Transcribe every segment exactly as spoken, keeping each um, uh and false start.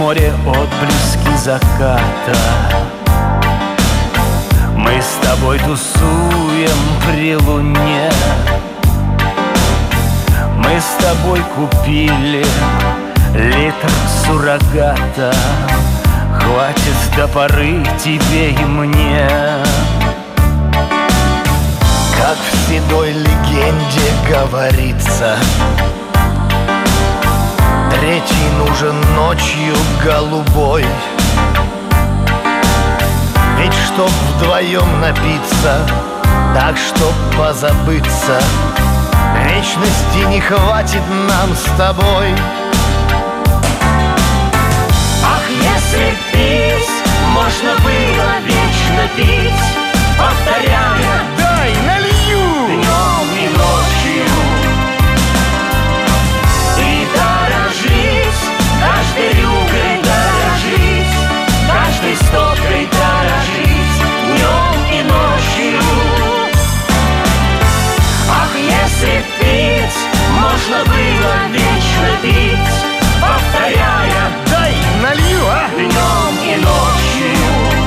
море отблески заката. Мы с тобой тусуем при луне. Мы с тобой купили литр суррогата. Хватит до поры тебе и мне. Как в седой легенде говорится, третий нужен ночью голубой. Ведь чтоб вдвоем напиться, так чтоб позабыться, вечности не хватит нам с тобой. Ах, если пить можно было вечно пить, повторяя: дай налью! Днем и ночью. И дорожить каждой рюмкой, дорожить каждой стопкой, дорожить днем и ночью. Ах, если пить можно было вечно пить, повторяя: дай налью, а! Днем и ночью.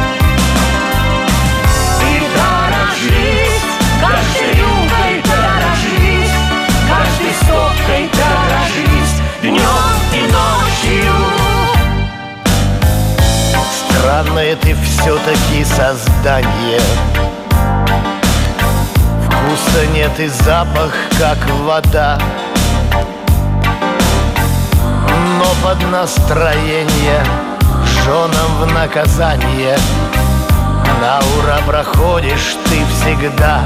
И дорожить каждой рюмкой, дорожить каждой стопкой, дорожить днем и ночью. Странное ты все-таки создание. Вкуса нет и запах, как вода. Но под настроение женам в наказание на ура проходишь ты всегда.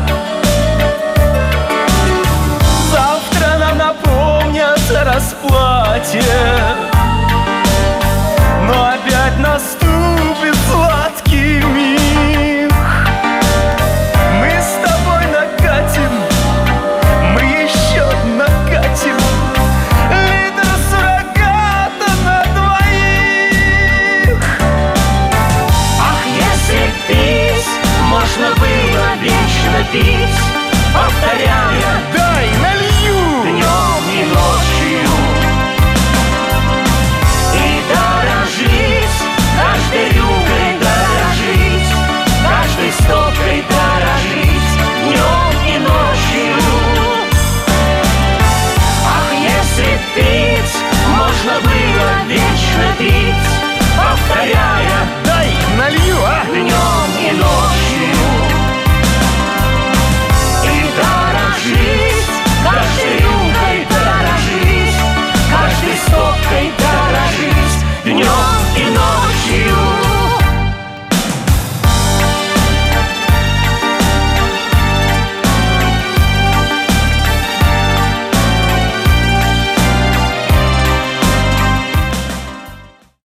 Завтра нам напомнят о расплате, но опять наступит сладкий миг. Мы с тобой накатим, мы еще накатим литр суррогата на двоих. Ах, если пить можно было вечно пить, повторяя: